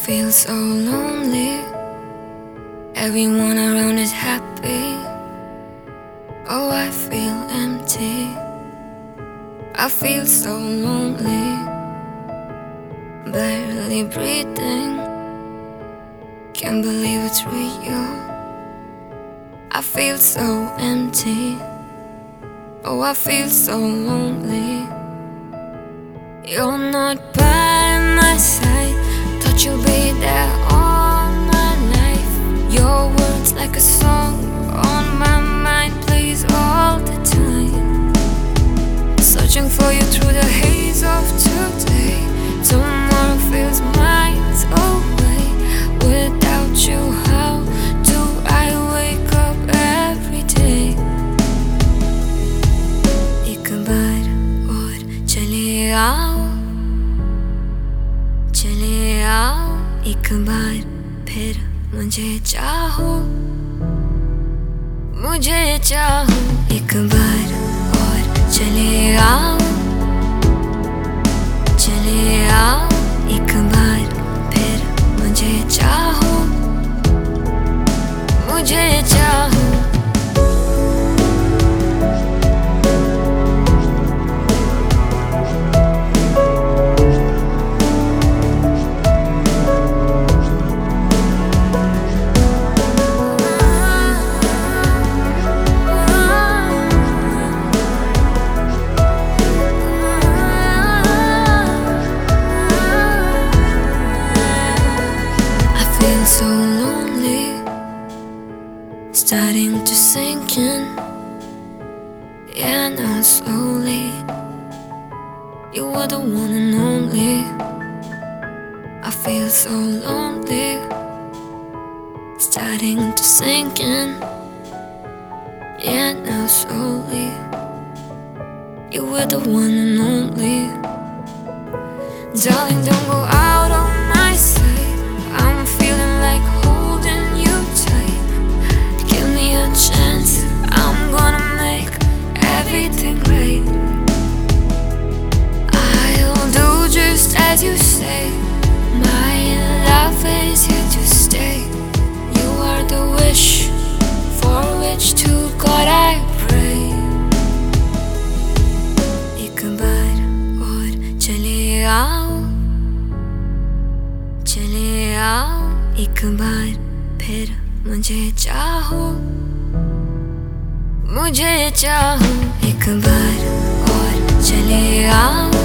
feel so lonely. Everyone around is happy. Oh, I feel empty. I feel so lonely. Barely breathing. Can't believe it's real. I feel so empty. Oh, I feel so lonely. You're not by my side. Thought you'd be there all my life. Your words like a song on my mind plays all the time. Searching for you through the haze of today. Tomorrow feels miles away. Without you, how do I wake up every day? एक बार और चले आओ, चले आओ एक बार फिर मुझे चाहो, मुझे चाहो एक बार और चले आओ, चले आओ एक बार फिर मुझे चाहो, मुझे चाहो. So lonely, starting to sink in. Yeah, now slowly, you were the one and only. I feel so lonely, starting to sink in. Yeah, now slowly, you were the one and only. Darling, don't go out on my side. I'm feeling like holding you tight. Give me a chance, I'm gonna make everything right. I'll do just as you say. My love is here to stay. You are the wish for which to God I pray. एक बार और चले आओ, चले आओ एक बार फिर मुझे चाहो, मुझे चाहो एक बार और चले आओ.